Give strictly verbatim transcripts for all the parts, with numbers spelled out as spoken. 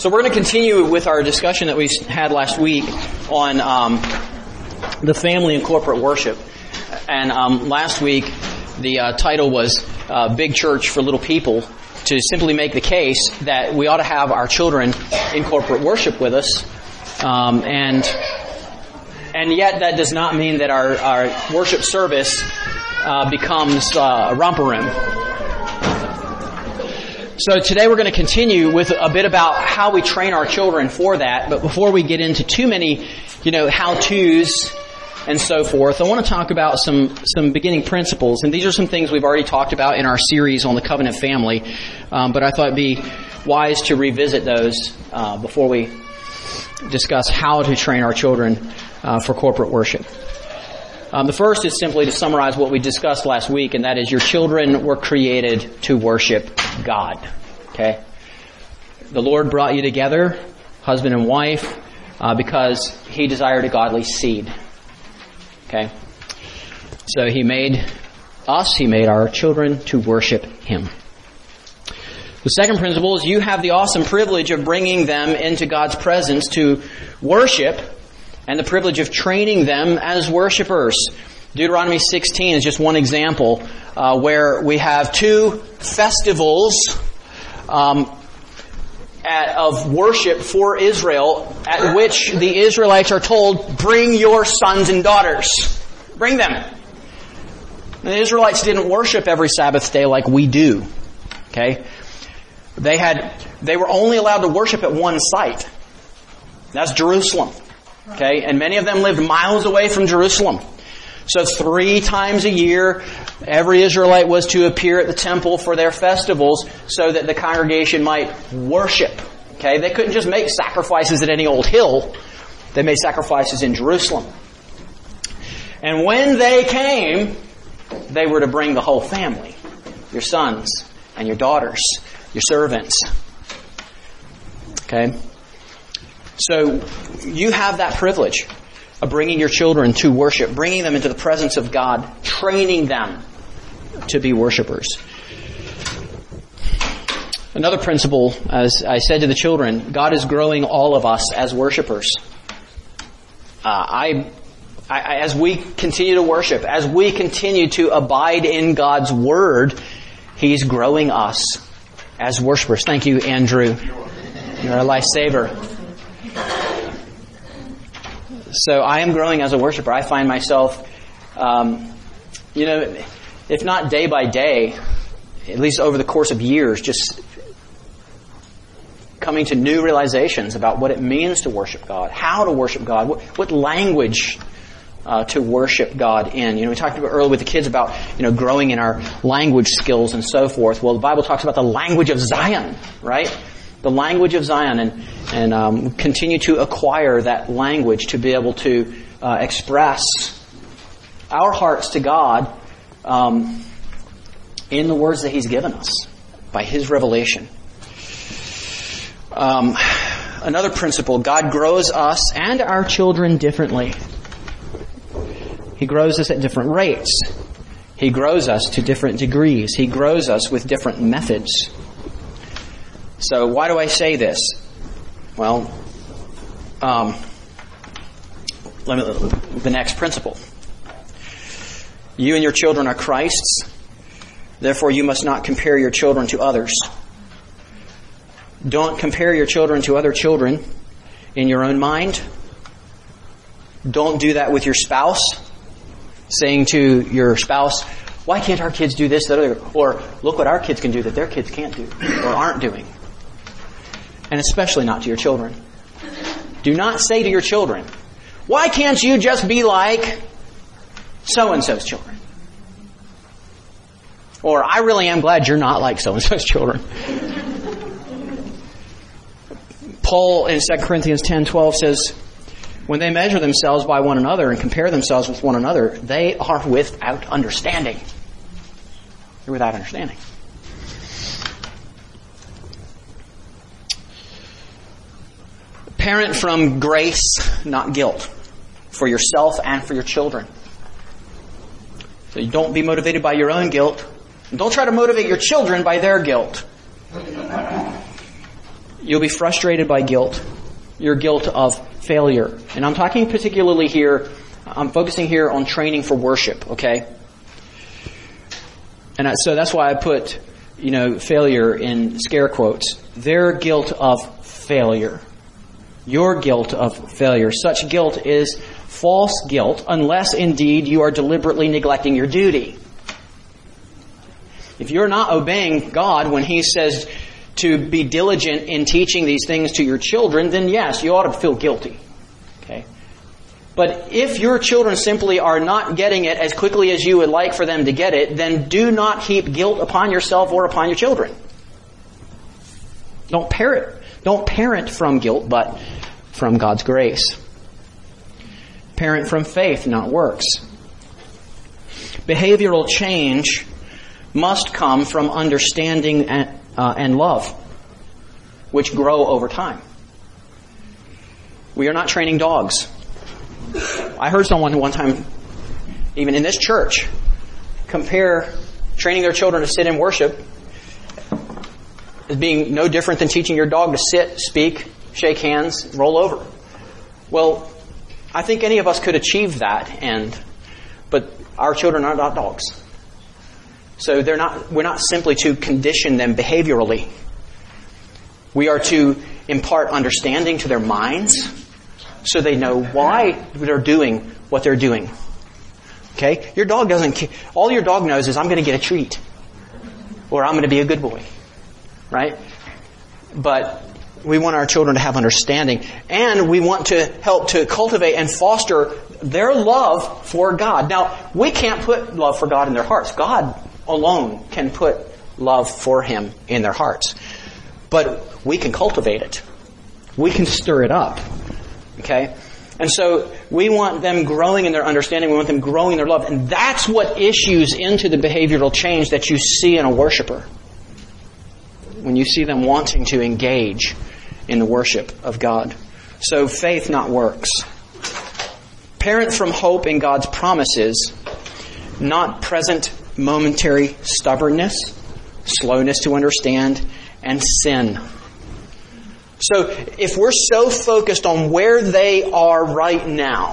So we're going to continue with our discussion that we had last week on um, the family and corporate worship. And um, last week, the uh, title was uh, Big Church for Little People, to simply make the case that we ought to have our children in corporate worship with us. Um, and and yet that does not mean that our, our worship service uh, becomes uh, a romper room. So today we're going to continue with a bit about how we train our children for that. But before we get into too many, you know, how-tos and so forth, I want to talk about some, some beginning principles. And these are some things we've already talked about in our series on the covenant family. Um, but I thought it'd be wise to revisit those uh, before we discuss how to train our children uh, for corporate worship. Um, the first is simply to summarize what we discussed last week, and that is your children were created to worship God. Okay? The Lord brought you together, husband and wife, uh, because He desired a godly seed. Okay? So He made us, He made our children to worship Him. The second principle is you have the awesome privilege of bringing them into God's presence to worship, and the privilege of training them as worshipers. Deuteronomy sixteen is just one example uh, where we have two festivals um, at, of worship for Israel, at which the Israelites are told, bring your sons and daughters. Bring them. And the Israelites didn't worship every Sabbath day like we do. Okay? They had, they were only allowed to worship at one site. That's Jerusalem. Okay, and many of them lived miles away from Jerusalem. So three times a year, every Israelite was to appear at the temple for their festivals so that the congregation might worship. Okay, they couldn't just make sacrifices at any old hill. They made sacrifices in Jerusalem. And when they came, they were to bring the whole family. Your sons and your daughters, your servants. Okay? So you have that privilege of bringing your children to worship, bringing them into the presence of God, training them to be worshipers. Another principle, as I said to the children, God is growing all of us as worshipers. Uh, I, I, as we continue to worship, as we continue to abide in God's Word, He's growing us as worshipers. Thank you, Andrew. You're a lifesaver. So I am growing as a worshiper. I find myself, um, you know, if not day by day, at least over the course of years, just coming to new realizations about what it means to worship God, how to worship God, what, what language uh, to worship God in. You know, we talked about earlier with the kids about, you know, growing in our language skills and so forth. Well, the Bible talks about the language of Zion, right? The language of Zion, and and um, continue to acquire that language to be able to uh, express our hearts to God um, in the words that He's given us by His revelation. Um, another principle: God grows us and our children differently. He grows us at different rates. He grows us to different degrees. He grows us with different methods. So why do I say this? Well, um, let me, the next principle. You and your children are Christ's. Therefore, you must not compare your children to others. Don't compare your children to other children in your own mind. Don't do that with your spouse, saying to your spouse, why can't our kids do this, that, other? Or look what our kids can do that their kids can't do or aren't doing. And especially not to your children. Do not say to your children, why can't you just be like so-and-so's children? Or, I really am glad you're not like so-and-so's children. Paul in Second Corinthians ten twelve says, when they measure themselves by one another and compare themselves with one another, they are without understanding. They're without understanding. Parent from grace, not guilt, for yourself and for your children. So you don't be motivated by your own guilt. And don't try to motivate your children by their guilt. You'll be frustrated by guilt. Your guilt of failure. And I'm talking particularly here, I'm focusing here on training for worship, okay? And I, so that's why I put, you know, failure in scare quotes. Their guilt of failure. Your guilt of failure. Such guilt is false guilt, unless indeed you are deliberately neglecting your duty. If you're not obeying God when He says to be diligent in teaching these things to your children, then yes, you ought to feel guilty. Okay? But if your children simply are not getting it as quickly as you would like for them to get it, then do not heap guilt upon yourself or upon your children. Don't parent, don't parent from guilt, but from God's grace. Parent from faith, not works. Behavioral change must come from understanding and, uh, and love, which grow over time. We are not training dogs. I heard someone one time, even in this church, compare training their children to sit in worship as being no different than teaching your dog to sit, speak, shake hands, roll over. Well, I think any of us could achieve that end, but our children are not dogs. So they're not, we're not simply to condition them behaviorally. We are to impart understanding to their minds so they know why they're doing what they're doing. Okay? Your dog doesn't, all your dog knows is I'm going to get a treat. Or I'm going to be a good boy. Right? But we want our children to have understanding. And we want to help to cultivate and foster their love for God. Now, we can't put love for God in their hearts. God alone can put love for Him in their hearts. But we can cultivate it. We can stir it up. Okay? And so we want them growing in their understanding. We want them growing in their love. And that's what issues into the behavioral change that you see in a worshiper. When you see them wanting to engage in the worship of God. So faith, not works. Parent from hope in God's promises, not present momentary stubbornness, slowness to understand, and sin. So if we're so focused on where they are right now,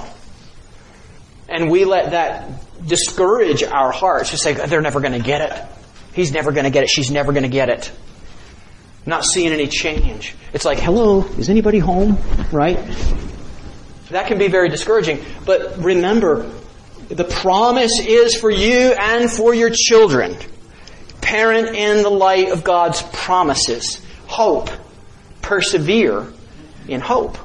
and we let that discourage our hearts, we say, they're never going to get it. He's never going to get it. She's never going to get it. Not seeing any change. It's like, hello, is anybody home? Right? That can be very discouraging. But remember, the promise is for you and for your children. Parent in the light of God's promises. Hope. Persevere in hope.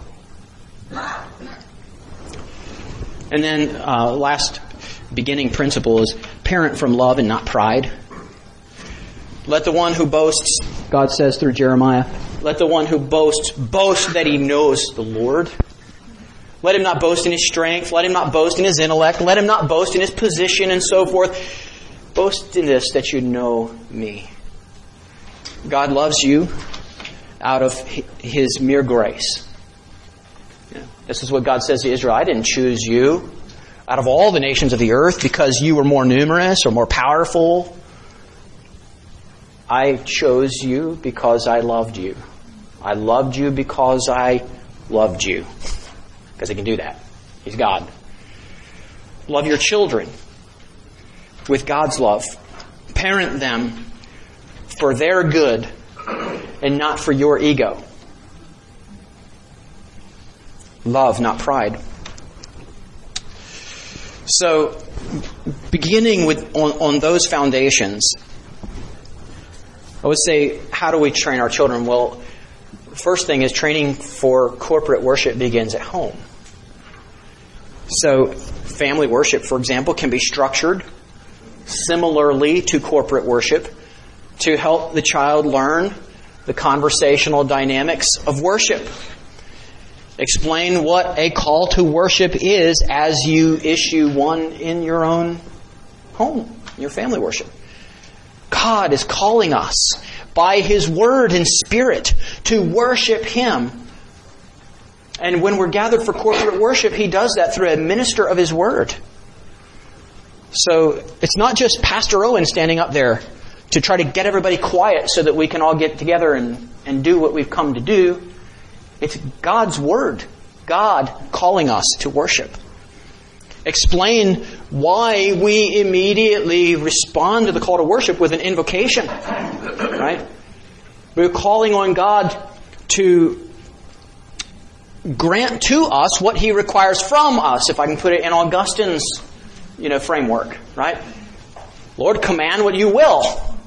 And then uh, last beginning principle is parent from love and not pride. Let the one who boasts, God says through Jeremiah, let the one who boasts boast that he knows the Lord. Let him not boast in his strength. Let him not boast in his intellect. Let him not boast in his position and so forth. Boast in this, that you know me. God loves you out of His mere grace. Yeah. This is what God says to Israel. I didn't choose you out of all the nations of the earth because you were more numerous or more powerful. I chose you because I loved you. I loved you because I loved you. Because He can do that. He's God. Love your children with God's love. Parent them for their good and not for your ego. Love, not pride. So, beginning with on, on those foundations, I would say, how do we train our children? Well, first thing is training for corporate worship begins at home. So, family worship, for example, can be structured similarly to corporate worship to help the child learn the conversational dynamics of worship. Explain what a call to worship is as you issue one in your own home, your family worship. God is calling us by His Word and Spirit to worship Him. And when we're gathered for corporate worship, He does that through a minister of His Word. So it's not just Pastor Owen standing up there to try to get everybody quiet so that we can all get together and, and do what we've come to do. It's God's Word. God calling us to worship. Explain why we immediately respond to the call to worship with an invocation. Right? We're calling on God to grant to us what He requires from us, if I can put it in Augustine's, you know, framework. Right? Lord, command what you will.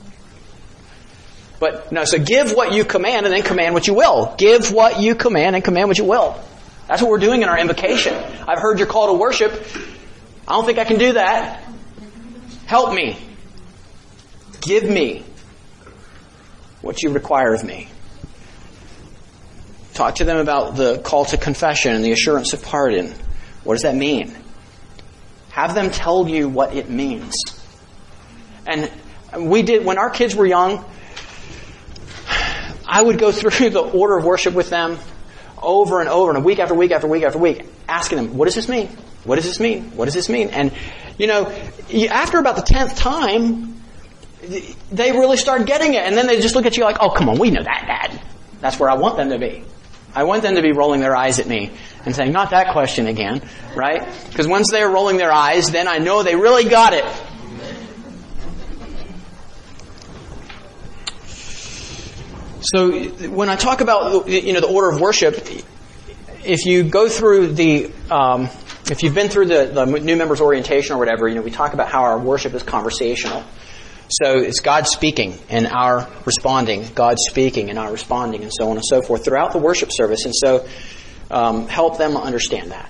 But no, so give what you command and then command what you will. Give what you command and command what you will. That's what we're doing in our invocation. I've heard your call to worship. I don't think I can do that. Help me. Give me what you require of me. Talk to them about the call to confession and the assurance of pardon. What does that mean? Have them tell you what it means. And we did, when our kids were young, I would go through the order of worship with them over and over, and week after week after week after week, asking them, what does this mean? What does this mean? What does this mean? And, you know, after about the tenth time, they really start getting it. And then they just look at you like, oh, come on, we know that, Dad. That's where I want them to be. I want them to be rolling their eyes at me and saying, not that question again, right? Because once they're rolling their eyes, then I know they really got it. So when I talk about, you know, the order of worship, if you go through the, um, if you've been through the, the new members orientation or whatever, you know, we talk about how our worship is conversational. So it's God speaking and our responding, God speaking and our responding, and so on and so forth throughout the worship service. And so um, help them understand that.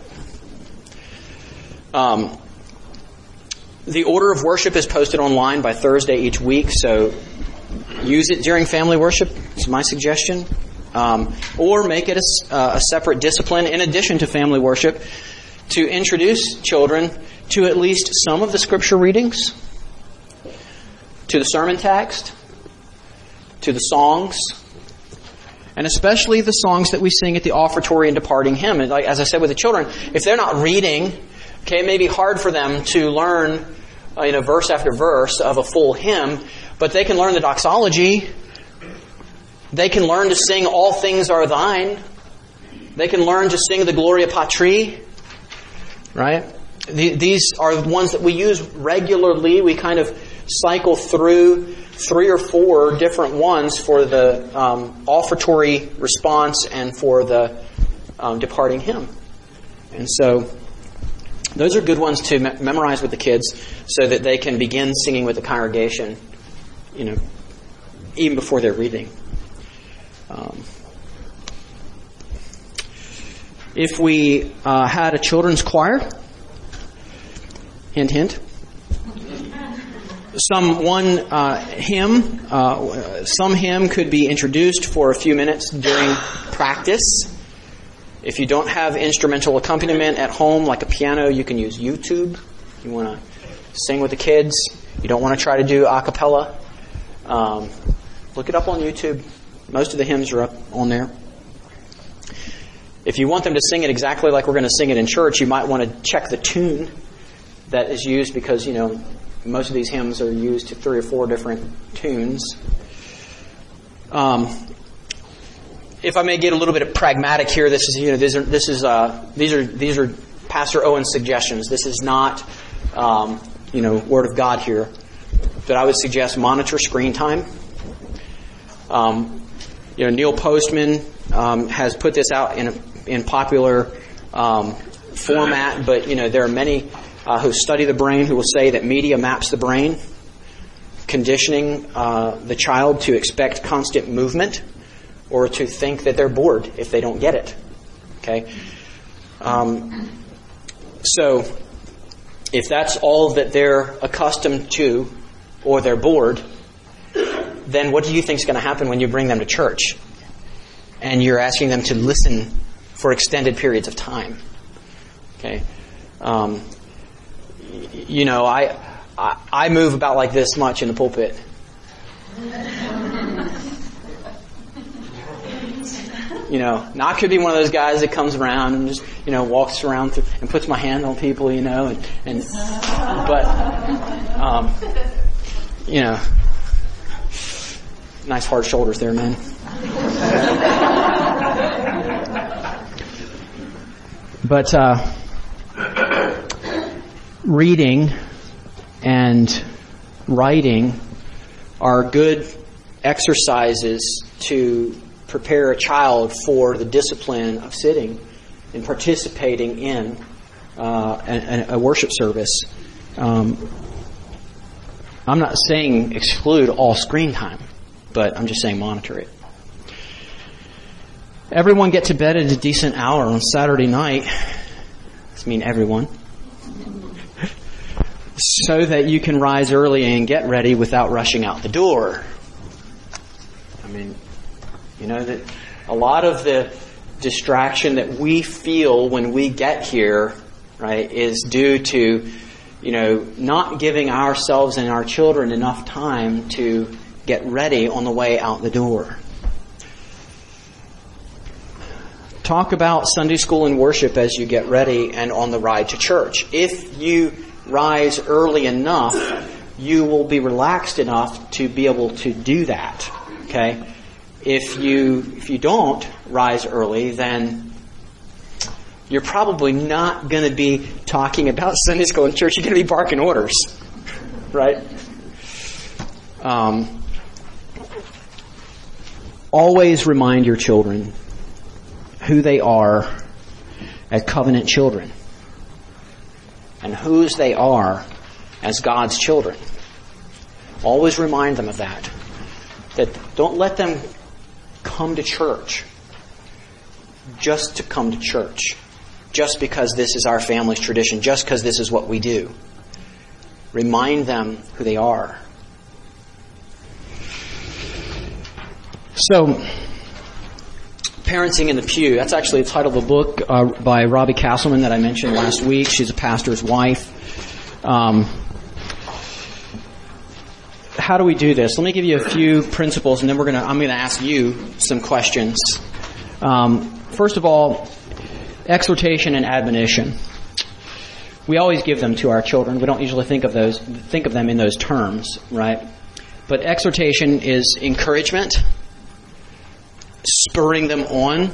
Um, the order of worship is posted online by Thursday each week, so use it during family worship. It's my suggestion. Um, or make it a, uh, a separate discipline in addition to family worship to introduce children to at least some of the scripture readings, to the sermon text, to the songs, and especially the songs that we sing at the offertory and departing hymn. And like, as I said with the children, if they're not reading, okay, it may be hard for them to learn, uh, you know, verse after verse of a full hymn, but they can learn the doxology. They can learn to sing All Things Are Thine. They can learn to sing the Gloria Patri. Right? These are the ones that we use regularly. We kind of cycle through three or four different ones for the um, offertory response and for the um, departing hymn. And so those are good ones to me- memorize with the kids so that they can begin singing with the congregation, you know, even before they're reading. Um, if we uh, had a children's choir, hint, hint, some one uh, hymn, uh, some hymn could be introduced for a few minutes during practice. If you don't have instrumental accompaniment at home, like a piano, you can use YouTube. If you want to sing with the kids, you don't want to try to do a cappella, um, look it up on YouTube. Most of the hymns are up on there. If you want them to sing it exactly like we're going to sing it in church, you might want to check the tune that is used, because, you know, most of these hymns are used to three or four different tunes. Um, if I may get a little bit of pragmatic here, this is, you know, these are this is uh, these are these are Pastor Owen's suggestions. This is not, um, you know, Word of God here. But I would suggest monitor screen time. Um, you know, Neil Postman um, has put this out in a, in popular um, format, but you know, there are many uh, who study the brain who will say that media maps the brain, conditioning uh, the child to expect constant movement or to think that they're bored if they don't get it. Okay, um, so if that's all that they're accustomed to, or they're bored, then what do you think is going to happen when you bring them to church and you're asking them to listen for extended periods of time? Okay, um, you know, I, I I move about like this much in the pulpit. You know, now I could be one of those guys that comes around and just, you know, walks around through and puts my hand on people, you know, and, and but um, you know. Nice hard shoulders there, man. But uh, reading and writing are good exercises to prepare a child for the discipline of sitting and participating in uh, a, a worship service. Um, I'm not saying exclude all screen time, but I'm just saying monitor it. Everyone get to bed at a decent hour on Saturday night. I mean everyone. So that you can rise early and get ready without rushing out the door. I mean, you know, that a lot of the distraction that we feel when we get here, right, is due to, you know, not giving ourselves and our children enough time to get ready on the way out the door. Talk about Sunday school and worship as you get ready and on the ride to church. If you rise early enough, you will be relaxed enough to be able to do that. Okay? If you if you don't rise early, then you're probably not going to be talking about Sunday school and church. You're going to be barking orders, right? Um, always remind your children who they are as covenant children and whose they are as God's children. Always remind them of that. That don't let them come to church just to come to church. Just because this is our family's tradition. Just because this is what we do. Remind them who they are. So, Parenting in the Pew. That's actually the title of a book uh, by Robbie Castleman that I mentioned last week. She's a pastor's wife. Um, how do we do this? Let me give you a few principles, and then we're gonna. I'm going to ask you some questions. Um, first of all, exhortation and admonition. We always give them to our children. We don't usually think of those, think of them in those terms, right? But exhortation is encouragement, spurring them on,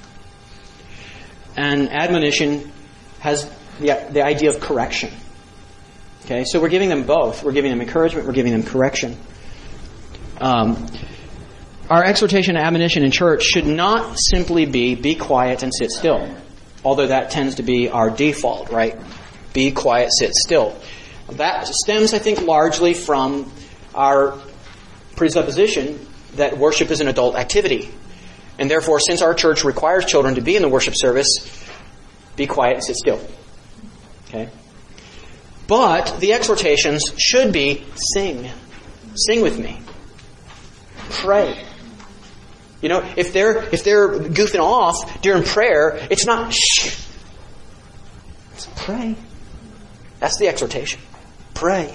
and admonition has the, the idea of correction. Okay, so we're giving them both. We're giving them encouragement, we're giving them correction. Um, our exhortation and admonition in church should not simply be, be quiet and sit still. Although that tends to be our default, right? Be quiet, sit still. That stems, I think, largely from our presupposition that worship is an adult activity. And therefore, since our church requires children to be in the worship service, be quiet and sit still. Okay? But the exhortations should be sing. Sing with me. Pray. You know, if they're if they're goofing off during prayer, it's not shh. It's pray. That's the exhortation. Pray.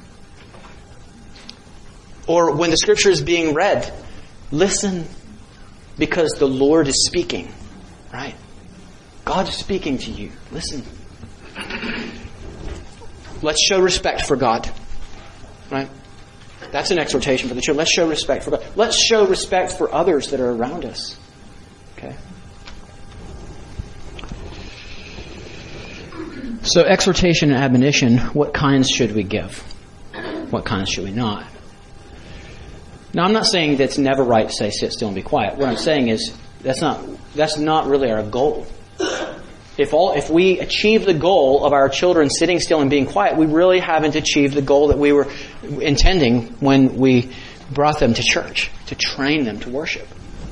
Or when the scripture is being read, listen. Because the Lord is speaking, right? God is speaking to you. Listen. Let's show respect for God, right? That's an exhortation for the children. Let's show respect for God. Let's show respect for others that are around us. Okay? So exhortation and admonition, what kinds should we give? What kinds should we not? Now, I'm not saying that it's never right to say sit still and be quiet. What I'm saying is that's not that's not really our goal. If all if we achieve the goal of our children sitting still and being quiet, we really haven't achieved the goal that we were intending when we brought them to church, to train them to worship.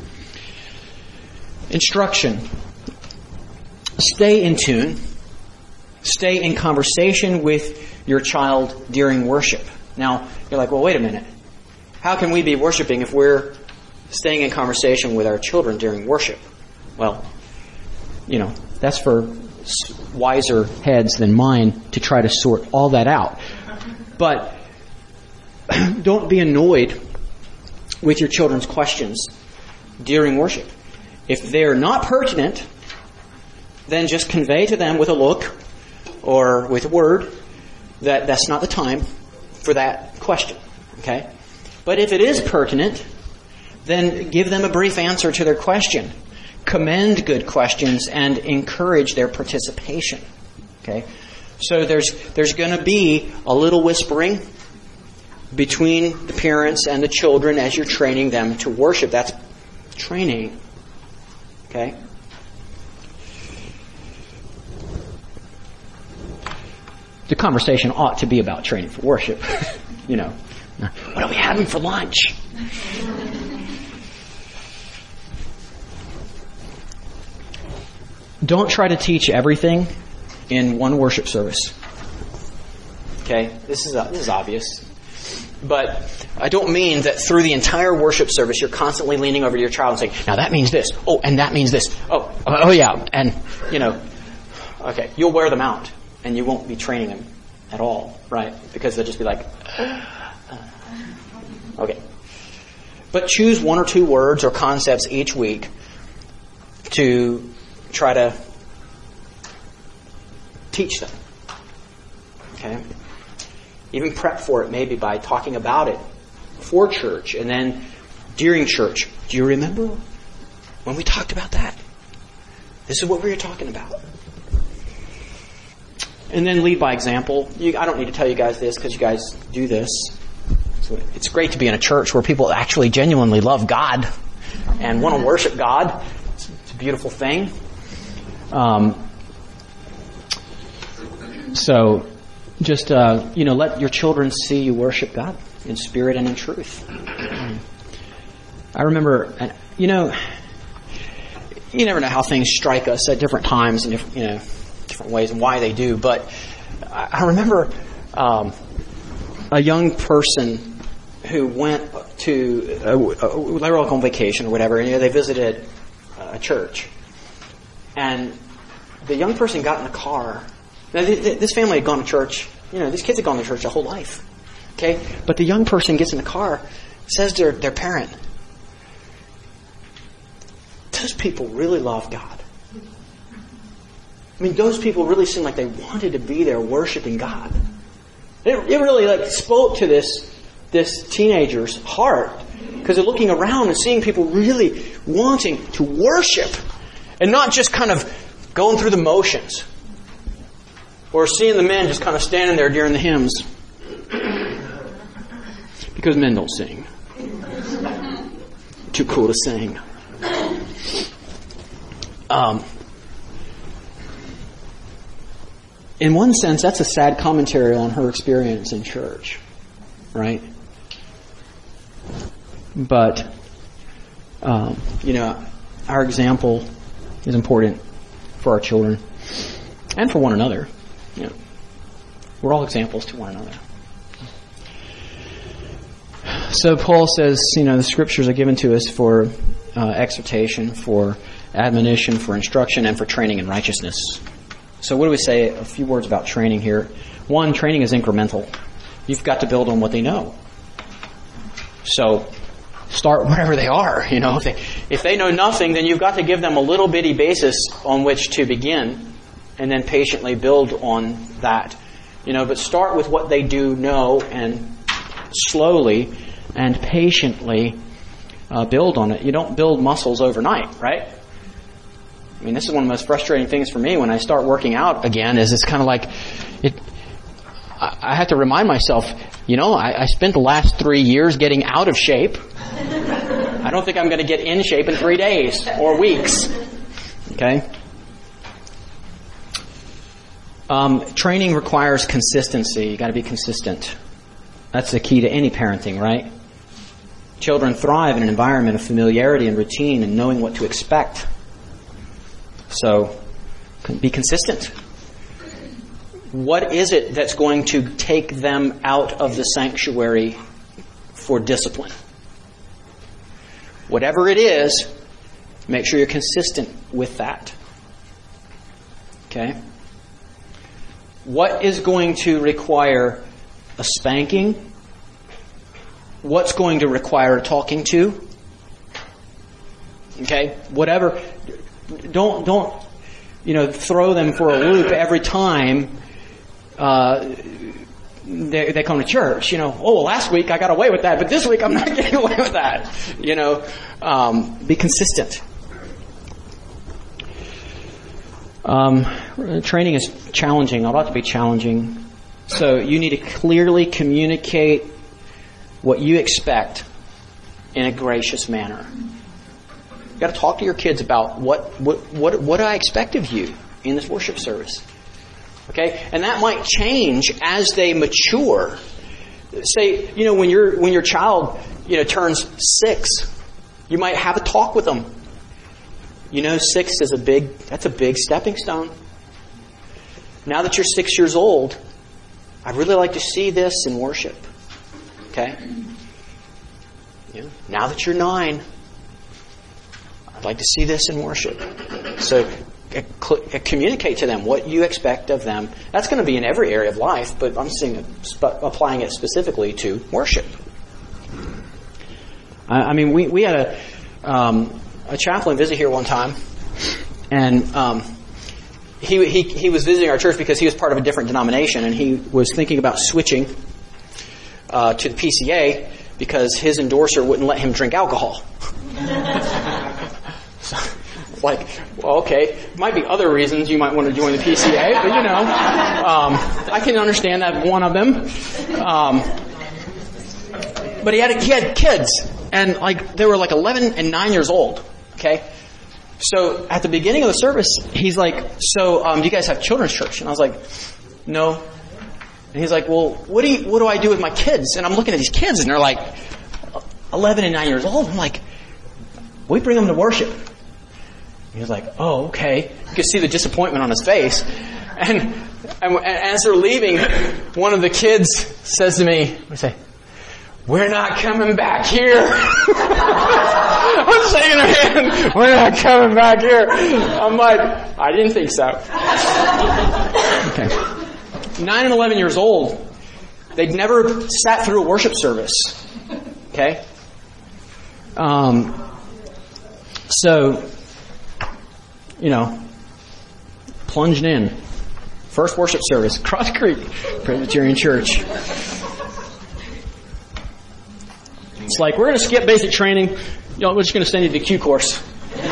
Instruction. Stay in tune. Stay in conversation with your child during worship. Now, you're like, well, wait a minute. How can we be worshiping if we're staying in conversation with our children during worship? Well, you know, that's for wiser heads than mine to try to sort all that out. But don't be annoyed with your children's questions during worship. If they're not pertinent, then just convey to them with a look or with a word that that's not the time for that question. Okay? But if it is pertinent, then give them a brief answer to their question. Commend good questions and encourage their participation. Okay? So there's there's going to be a little whispering between the parents and the children as you're training them to worship. That's training. Okay? The conversation ought to be about training for worship. You know, what are we having for lunch? Don't try to teach everything in one worship service. Okay? This is uh, this is obvious. But I don't mean that through the entire worship service you're constantly leaning over to your child and saying, now that means this. Oh, and that means this. Oh, oh yeah. And, you know, okay, you'll wear them out and you won't be training them at all, right? Because they'll just be like, okay. But choose one or two words or concepts each week to try to teach them. Okay? Even prep for it maybe by talking about it before church and then during church. Do you remember when we talked about that? This is what we were talking about. And then lead by example. You, I don't need to tell you guys this because you guys do this. So it's great to be in a church where people actually genuinely love God and want to worship God. It's, it's a beautiful thing. Um, so just, uh, you know, let your children see you worship God in spirit and in truth. I remember, you know, you never know how things strike us at different times and different, you know, different ways and why they do. But I remember um, a young person who went to, uh, they were on vacation or whatever, and you know, they visited a church. And the young person got in the car. Now, this family had gone to church. You know, these kids had gone to church their whole life. Okay? But the young person gets in the car, says to their, their parent, those people really love God. I mean, those people really seemed like they wanted to be there worshiping God. It, it really like spoke to this, this teenager's heart because they're looking around and seeing people really wanting to worship and not just kind of going through the motions. Or seeing the men just kind of standing there during the hymns. Because men don't sing. Too cool to sing. Um, in one sense, that's a sad commentary on her experience in church. Right? But, um, you know, our example is important for our children and for one another. You know, we're all examples to one another. So Paul says, you know, the scriptures are given to us for uh, exhortation, for admonition, for instruction, and for training in righteousness. So what do we say? A few words about training here. One, training is incremental. You've got to build on what they know. So start wherever they are. You know, if they, if they know nothing, then you've got to give them a little bitty basis on which to begin. And then patiently build on that. You know, but start with what they do know and slowly and patiently uh, build on it. You don't build muscles overnight, right? I mean, this is one of the most frustrating things for me when I start working out again is it's kind of like, it. I, I have to remind myself, you know, I, I spent the last three years getting out of shape. I don't think I'm going to get in shape in three days or weeks. Okay? Um, training requires consistency. You got to be consistent. That's the key to any parenting, right? Children thrive in an environment of familiarity and routine and knowing what to expect. So, be consistent. What is it that's going to take them out of the sanctuary for discipline? Whatever it is, make sure you're consistent with that. Okay? What is going to require a spanking? What's going to require a talking to? Okay? Whatever. Don't, don't, you know, throw them for a loop every time uh, they, they come to church. You know, oh, well, last week I got away with that, but this week I'm not getting away with that. You know, um, be consistent. Um, training is challenging. Ought to be challenging. So you need to clearly communicate what you expect in a gracious manner. You've got to talk to your kids about what, what, what, what do I expect of you in this worship service. Okay? And that might change as they mature. Say, you know, when your when your child, you know, turns six, you might have a talk with them. You know, six is a big, that's a big stepping stone. Now that you're six years old, I'd really like to see this in worship. Okay? You know, now that you're nine, I'd like to see this in worship. So uh, cl- uh, communicate to them what you expect of them. That's going to be in every area of life, but I'm seeing it, sp- applying it specifically to worship. I, I mean, we, we had a um, a chaplain visit here one time, and um, he, he he was visiting our church because he was part of a different denomination, and he was thinking about switching uh, to the P C A because his endorser wouldn't let him drink alcohol. So, like, well, okay, might be other reasons you might want to join the P C A, but you know, um, I can understand that one of them. Um, but he had he had kids, and like they were like eleven and nine years old. Okay, so at the beginning of the service, he's like, "So, um, do you guys have children's church?" And I was like, "No." And he's like, "Well, what do you, what do I do with my kids?" And I'm looking at these kids, and they're like eleven and nine years old. I'm like, "We bring them to worship." He was like, "Oh, okay." You could see the disappointment on his face. And, and, and as they're leaving, one of the kids says to me, "We say, we're not coming back here." I'm shaking her hand. "We're not coming back here." I'm like, I didn't think so. Okay. Nine and eleven years old. They'd never sat through a worship service. Okay. Um. So, you know, plunged in. First worship service, Cross Creek Presbyterian Church. It's like, we're going to skip basic training. You know, we're just going to send you to the Q course. And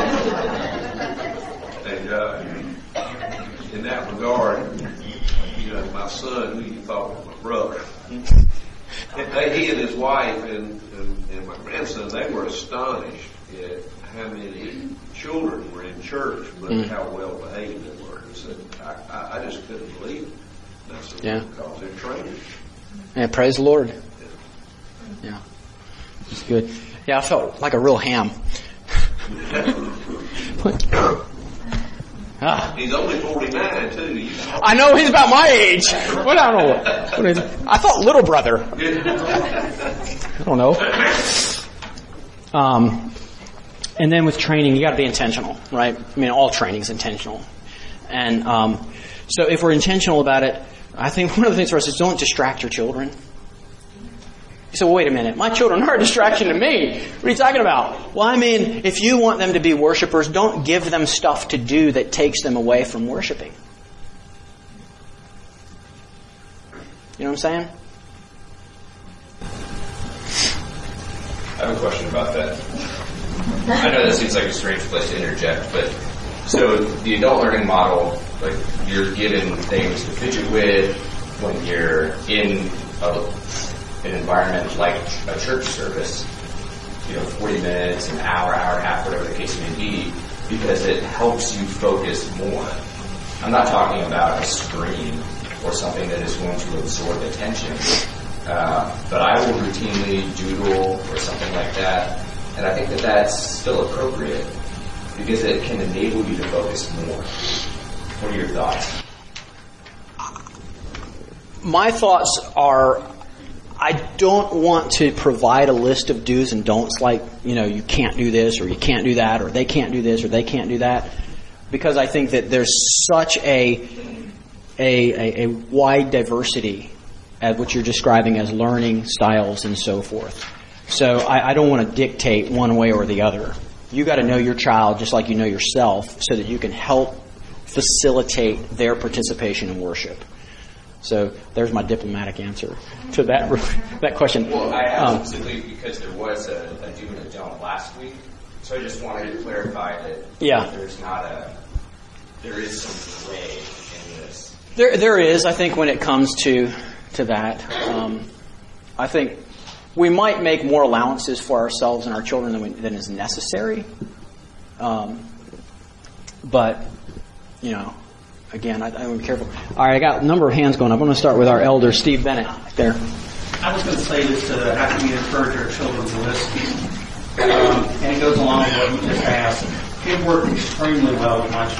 uh, in that regard, you know, my son, who you thought was my brother, he and his wife and, and, and my grandson, they were astonished at how many children were in church, but mm. how well behaved they were. He said, I, I just couldn't believe it. That's yeah. because they're trained. Yeah, praise the Lord. Yeah. It's good. Yeah, I felt like a real ham. ah. He's only forty-nine, too. You know. I know, he's about my age. What I don't know. What is, I thought little brother. I don't know. Um, and then with training, you got to be intentional, right? I mean, all training is intentional. And um, so if we're intentional about it, I think one of the things for us is don't distract your children. You say, well, wait a minute. My children are a distraction to me. What are you talking about? Well, I mean, if you want them to be worshipers, don't give them stuff to do that takes them away from worshiping. You know what I'm saying? I have a question about that. I know that seems like a strange place to interject, but so the adult learning model, like you're given things to fidget with when you're in a an environment like a church service, you know, forty minutes, an hour, hour and a half, whatever the case may be, because it helps you focus more. I'm not talking about a screen or something that is going to absorb attention, uh, but I will routinely doodle or something like that, and I think that that's still appropriate because it can enable you to focus more. What are your thoughts? My thoughts are, I don't want to provide a list of do's and don'ts like, you know, you can't do this or you can't do that or they can't do this or they can't do that, because I think that there's such a a, a, a wide diversity at what you're describing as learning styles and so forth. So I, I don't want to dictate one way or the other. You got to know your child just like you know yourself so that you can help facilitate their participation in worship. So there's my diplomatic answer to that that question. Well, I asked Um, specifically because there was a, a do and a don't last week, so I just wanted to clarify that Yeah. there's not a, there is some delay in this. There, there is. I think when it comes to to that, um, I think we might make more allowances for ourselves and our children than, we, than is necessary. Um, but you know, again, I, I want to be careful. All right, I got a number of hands going up. I'm going to start with our elder, Steve Bennett, there. I was going to say this to how can we encourage our children to listen, um, and it goes along with what you just asked. It worked extremely well with my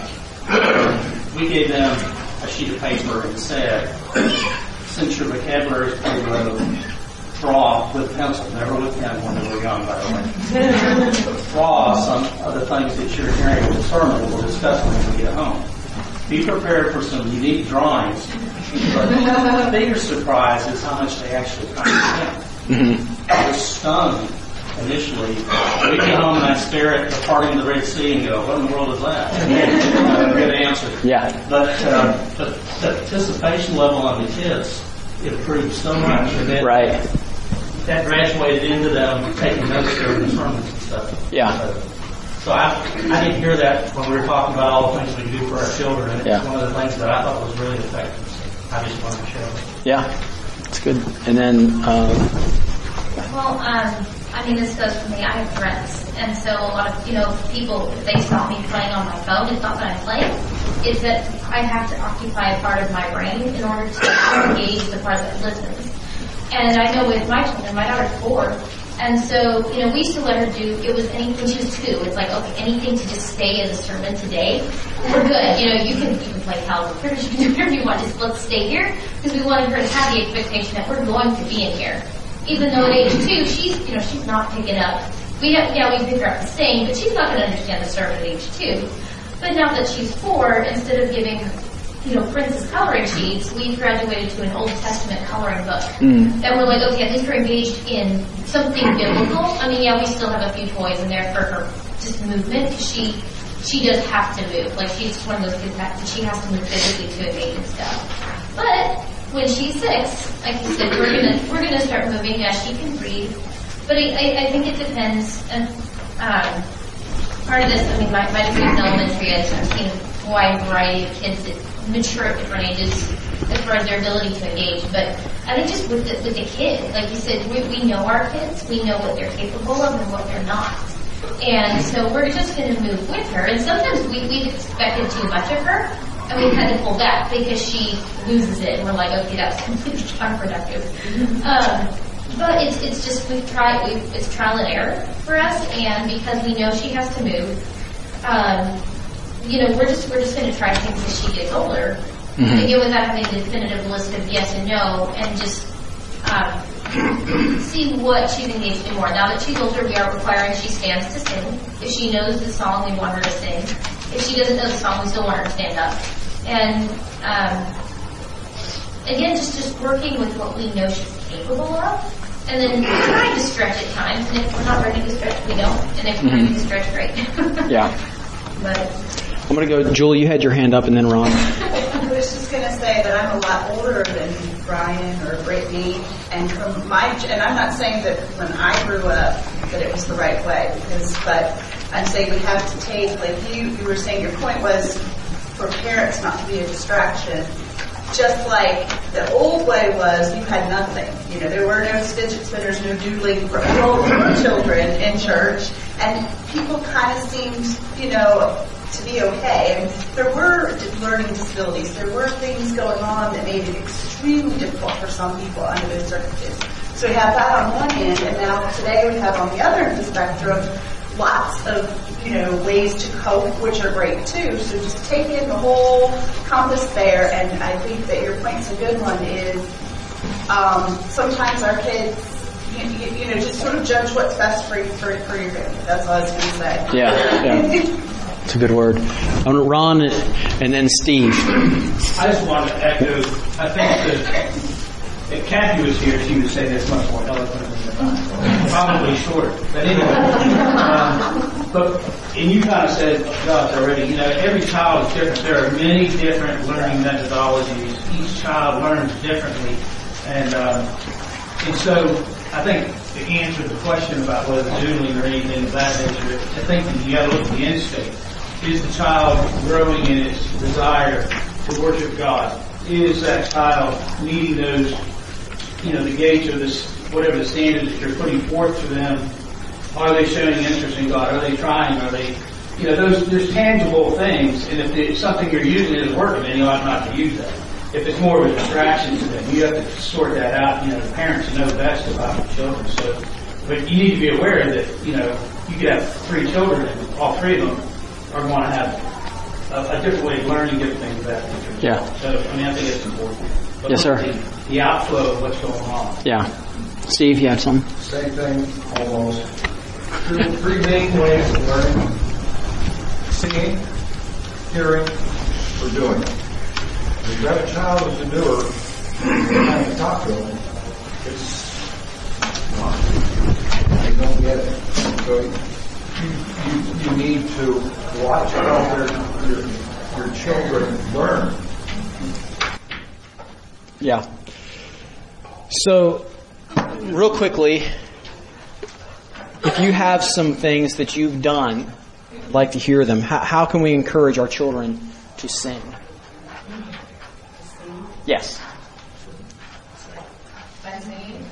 children. We gave them a sheet of paper and said, since your vocabulary is pretty low, draw with pencil, never with pen when they were young, by the way. Draw some of the things that you're hearing in the sermon that we'll discuss when we get home. Be prepared for some unique drawings, but the bigger surprise is how much they actually comprehend. Mm-hmm. I was stunned initially. We get home and I stare at the parting of the Red Sea and go, what in the world is that? uh, good answer. Yeah. But, uh, but the participation level on the kids improved so much. And that, Right. that graduated into them taking notes during the sermons and stuff. Yeah. So, so I, I didn't hear that when we were talking about all the things we do for our children. And it's Yeah. one of the things that I thought was really effective. So I just wanted to share it. Yeah, that's good. And then, uh, Well, um, I mean, this goes for me. I have friends, and so a lot of, you know, people, if they saw me playing on my phone, it's not that I'm playing, it's that I have to occupy a part of my brain in order to engage the part that listens. And I know with my children, my daughter's four, and so, you know, we used to let her do, it was anything, she was two, it's like, okay, anything to just stay in the sermon today, we're good. You know, you can, you can play Howls of Critters, you can do whatever you want, just let's stay here, because we wanted her to have the expectation that we're going to be in here. Even though at age two, she's, you know, she's not picking up. We have, yeah, we pick her up the same, but she's not going to understand the sermon at age two. But now that she's four, instead of giving, you know, princess coloring sheets, we've graduated to an Old Testament coloring book. Mm. And we're like, okay, at least we're engaged in something biblical. I mean, yeah, we still have a few toys in there for her just movement, because she, she does have to move. Like, she's one of those kids that she has to move physically to engage and stuff. But when she's six, like you said, we're gonna we're gonna start moving. Yeah, she can read, but I, I, I think it depends. And um, part of this, I mean, my my degree is elementary. I've seen a wide variety of kids that mature at different ages as far as their ability to engage. But I think just with the, with the kid, like you said, we we know our kids, we know what they're capable of and what they're not. And so we're just going to move with her. And sometimes we we've expected too much of her. And we had to pull back because she loses it, and we're like, okay, that's completely counterproductive. Um, but it's it's just we've tried, we've, it's trial and error for us, and because we know she has to move, um, you know, we're just we're just going to try things as she gets older, mm-hmm. again without having a definitive list of yes and no, and just um, see what she's engaged in more. Now that she's older, we are requiring she stands to sing. If she knows the song, we want her to sing. If she doesn't know the song, we still want her to stand up. And um, again, just, just working with what we know she's capable of, and then trying to stretch at times. And if we're not ready to stretch, we don't. And if we're mm-hmm. ready to stretch, great. Yeah. But I'm going to go, Julie, you had your hand up, and then Ron. I was just going to say that I'm a lot older than Brian or Brittany, and from my, and I'm not saying that when I grew up that it was the right way, because, but I'm saying we have to take, like you, you were saying, your point was for parents not to be a distraction. Just like the old way was, you had nothing. You know, there were no fidget spinners, no doodling for adult children in church, and people kind of seemed, you know, to be okay. And there were learning disabilities. There were things going on that made it extremely difficult for some people under those circumstances. So we have that on one end, and now today we have on the other end of the spectrum lots of, you know, ways to cope, which are great too. So just take in the whole compass there, and I think that your point's a good one, is um, sometimes our kids, you, you, you know, just sort of judge what's best for, for, for your family. That's all I was going to say. Yeah, yeah. It's a good word. Um, Ron and then Steve. I just wanted to echo, I think that if Kathy was here, she would say this much more eloquently than I. Probably short. But anyway, um, But, and you kind of said, Josh, already, you know, every child is different. There are many different learning methodologies. Each child learns differently. And, um, and so I think to answer the question about whether doodling or anything of that nature, I think that you got to look at the end state. Is the child growing in its desire to worship God? Is that child meeting those, you know, the gauge of this, whatever the standard that you're putting forth to them? Are they showing interest in God? Are they trying? Are they, you know, those, there's tangible things, and if it's something you're using isn't working, then you ought not to use that. If it's more of a distraction to them, you have to sort that out. You know, the parents know best about the children. So, but you need to be aware that, you know, you could have three children, and all three of them are going to have a, a different way of learning different things about that. Yeah. So, I mean, I think it's important. But yes, sir. The, the outflow of what's going on. Yeah. Steve, you had some? Same thing, almost. Three, three main ways of learning: singing, hearing, or doing. If you've got a child who's a doer, and you're trying to talk to them, it's not. They don't get it. So you, you, you need to watch how their, your, your children learn. Yeah. So, real quickly, if you have some things that you've done, I'd like to hear them. How, how can we encourage our children to sing? Yes. By singing.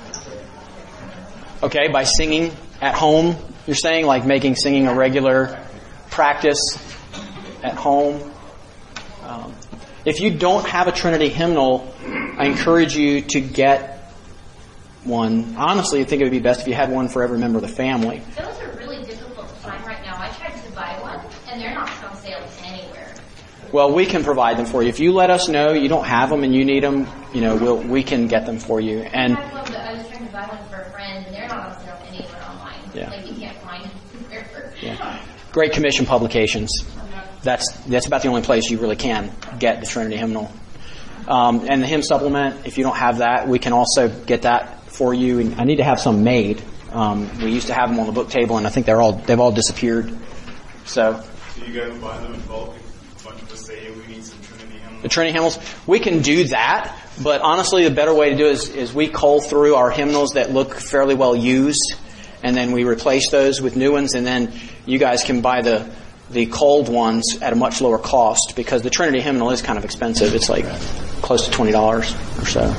Okay, by singing at home, you're saying, like making singing a regular practice at home. Um, if you don't have a Trinity hymnal, I encourage you to get one. Honestly, I think it would be best if you had one for every member of the family. Those are really difficult to find right now. I tried to buy one, and they're not on sale anywhere. Well, we can provide them for you. If you let us know you don't have them and you need them, you know, we'll, we can get them for you. And I had one, but I was trying to buy one for a friend, and they're not on sale anywhere online. Yeah. Like, you can't find them. Yeah. Great Commission Publications. That's that's about the only place you really can get the Trinity hymnal. Um, and the hymn supplement, if you don't have that, we can also get that for you. And I need to have some made. Um, we used to have them on the book table, and I think they're all they've all disappeared. So. So you guys buy them in bulk? A bunch of us say, hey, we need some Trinity hymnals. The Trinity hymnals, we can do that, but honestly, the better way to do it is, is we cull through our hymnals that look fairly well used, and then we replace those with new ones, and then you guys can buy the the culled ones at a much lower cost, because the Trinity hymnal is kind of expensive. It's like close to twenty dollars or so.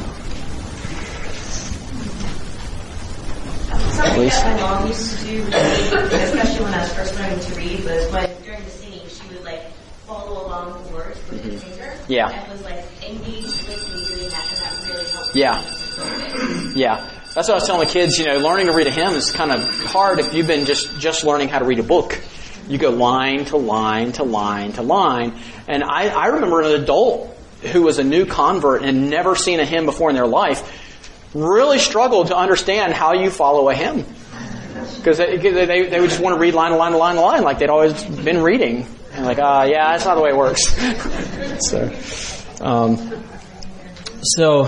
Something that my mom used to do with me, especially when I was first learning to read, was when during the singing she would like follow along the words with her finger. Yeah. And was like engaged with me doing that, and that really helped Yeah. me. Yeah. That's what I was telling the kids, you know, learning to read a hymn is kind of hard if you've been just, just learning how to read a book. You go line to line to line to line. And I, I remember an adult who was a new convert and had never seen a hymn before in their life really struggled to understand how you follow a hymn. Because they, they, they would just want to read line to line to line to line like they'd always been reading. And like, ah, uh, yeah, that's not the way it works. so, um, so,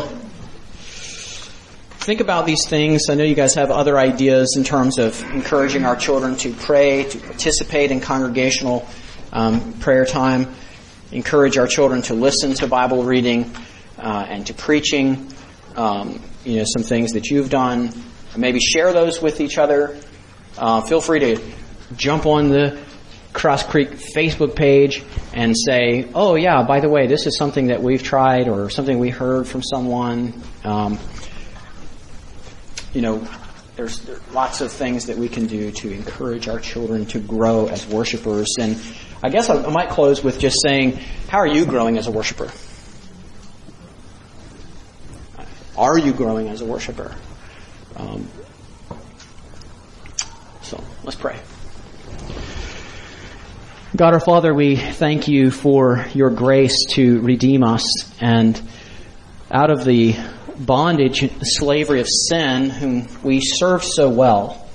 think about these things. I know you guys have other ideas in terms of encouraging our children to pray, to participate in congregational um, prayer time, encourage our children to listen to Bible reading uh, and to preaching. Um, you know, some things that you've done. Maybe share those with each other. Uh, feel free to jump on the Cross Creek Facebook page and say, oh yeah, by the way, this is something that we've tried or something we heard from someone. Um, you know, there's, there's lots of things that we can do to encourage our children to grow as worshipers. And I guess I, I might close with just saying, how are you growing as a worshiper? Are you growing as a worshiper? Um, so let's pray. God our Father, we thank you for your grace to redeem us, and out of the bondage, slavery of sin, whom we serve so well,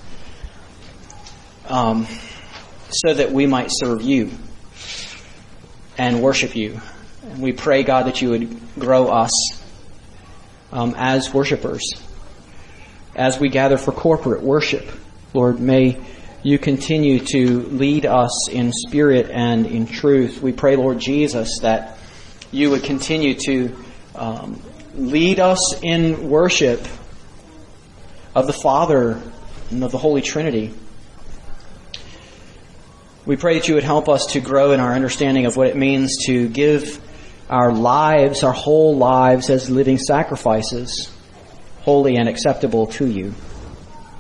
um, so that we might serve you and worship you. And we pray, God, that you would grow us um, as worshipers, as we gather for corporate worship. Lord, may you continue to lead us in spirit and in truth. We pray, Lord Jesus, that you would continue to um, lead us in worship of the Father and of the Holy Trinity. We pray that you would help us to grow in our understanding of what it means to give our lives, our whole lives, as living sacrifices, holy and acceptable to you,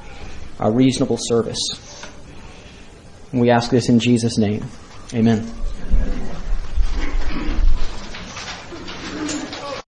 our reasonable service. And we ask this in Jesus' name. Amen.